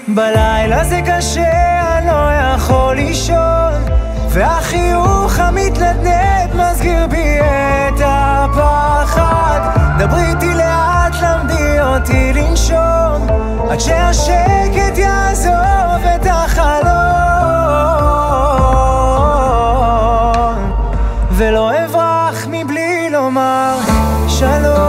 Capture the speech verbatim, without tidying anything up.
בלילה זה קשה, אני לא יכול לישון, והחיוך המתנדנד מסגיר בי את הפחד. דברי איתי לאט, למדי אותי לנשום, עד שהשקט יעזוב את החלום, ולא אברח מבלי לומר שלום.